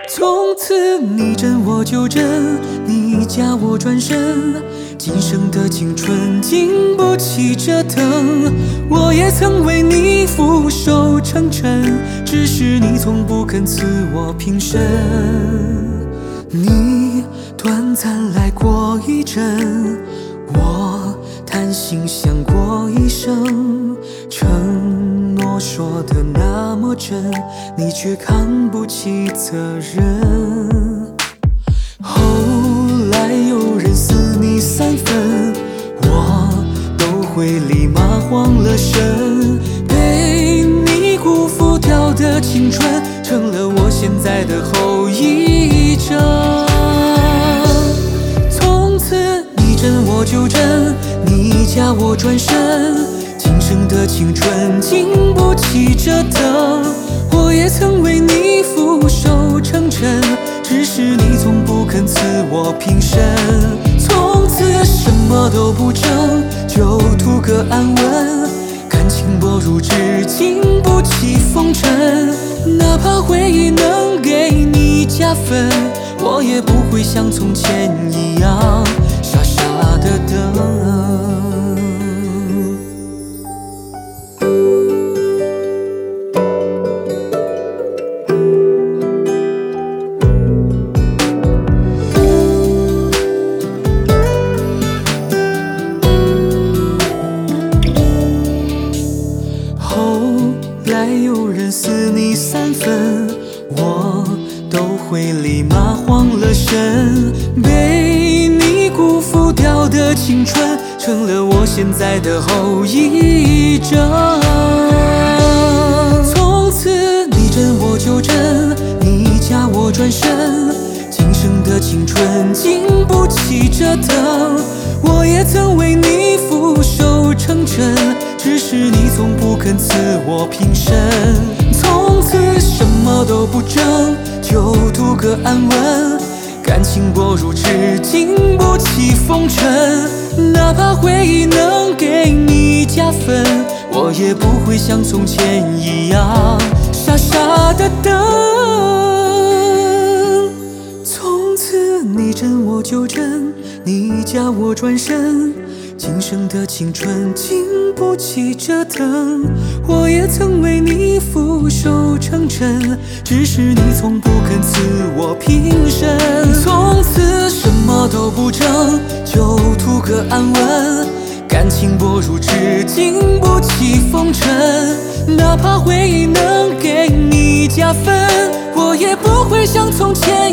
从此你真我就真，你假我转身，今生的青春经不起折腾。我也曾为你俯首称臣，只是你从不肯赐我平生。你短暂来过一阵，我叹息想过一生，承诺说的那么真，你却看不起责任。后来有人撕你3分，我都会立马慌了神。被你辜负掉的青春，成了我现在的后遗症。从此你真我就真，你假我转身，今生的青春经不起折腾。我也曾为你俯首称臣，只是你从不肯赐我平生。从此什么都不争，就图个安稳，感情薄如纸，经不起风尘。哪怕回忆能给你加分，我也不会像从前一样傻傻的等。后来有人撕你3分，我都会立马慌了神。被你辜负掉的青春，成了我现在的后遗症。从此你真我就真，你假我转身，今生的青春经不起折腾。我也曾为你俯首称臣，只是你从不肯赐我平生。从此什么都不争，就图个安稳，感情薄如纸，经不起风尘。哪怕回忆能给你加分，我也不会像从前一样傻傻的等。从此你真我就真，你假我转身，今生的青春经不起折腾。我也曾为你俯首称臣，只是你从不肯赐我平生。从此什么都不争，就图个安稳，感情薄如纸，经不起风尘。哪怕回忆能给你加分，我也不会像从前